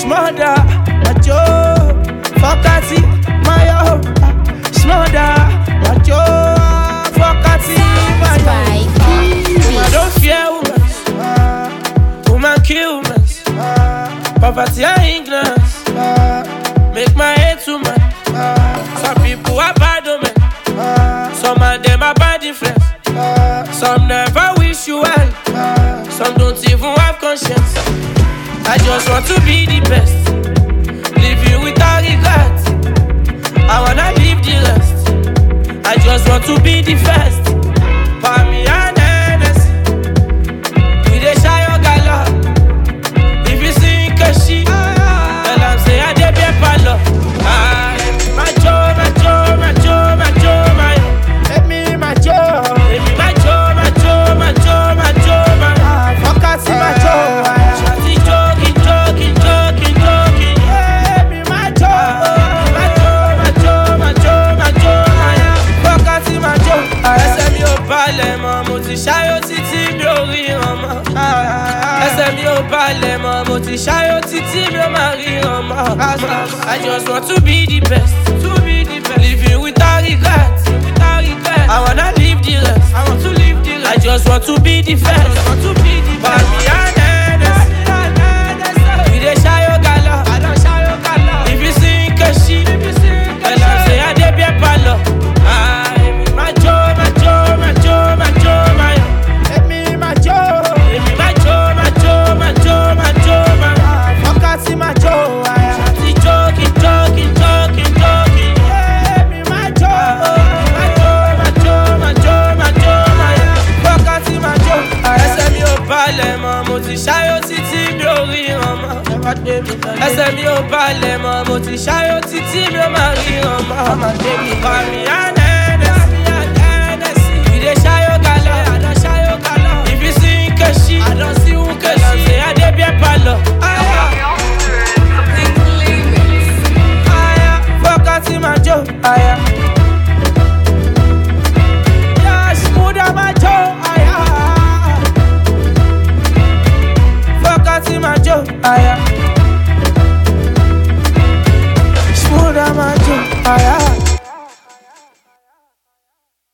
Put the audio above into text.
Smother, macho, Fokati, mayo. Smother, macho, Fokati, mayo. I don't fear women, woman kill women. Poverty and ignorance make my head too mad. Some people are bad omen, some of them are bad influence. Some never wish you well, some don't even have conscience. I just want to be the best, living without regret. I wanna live the rest. I just want to be the first. For me and Hennessy, we dey shy your gala. If you sing a shit, tell them say I dey be palo. Macho, macho, macho, macho, macho. Let me macho, let me macho, macho, macho, macho, macho. Focus macho. Shawty joking, joking, joking, joking. Let me macho, macho, macho, macho, macho, macho. Focus macho. Ẹsẹ̀ mi ò balẹ̀ mọ́, mo ti ṣáyọ̀ títí mi ò ríran mọ́. Ẹsẹ̀ mi ò balẹ̀ mọ́, mo ti ṣáyọ̀ títí mi ò máa ríran mọ́. I just want to be the best, to be the best. Living without regret, without regret. I wanna live the rest, I want to live the rest. I just want to be the first, I want to be the best. For me and Hennessy, we dey shy your gala, I don't shy your gala. If you sing a shit, tell them say I dey be a palo. Macho, macho, macho, macho, macho. Let me macho, let me macho, macho, macho, macho, macho. Focus macho. Shawty joking, joking, joking, joking. Let me macho, macho, macho, macho, macho, macho. Focus macho. Ẹsẹ̀ mi ò balẹ̀ mọ́, mo ti ṣáyọ̀ títí mi ò ríran mọ́. Ẹsẹ̀ mi ò balẹ̀ mọ́, mo ti ṣáyọ̀ títí mi ò máa ríran mọ́. Fàmì Hennessy, we dey ṣáyọ̀ gala, I don't ṣáyọ̀ gala. If you sing a shit, I don't see who can say I dey be a palo.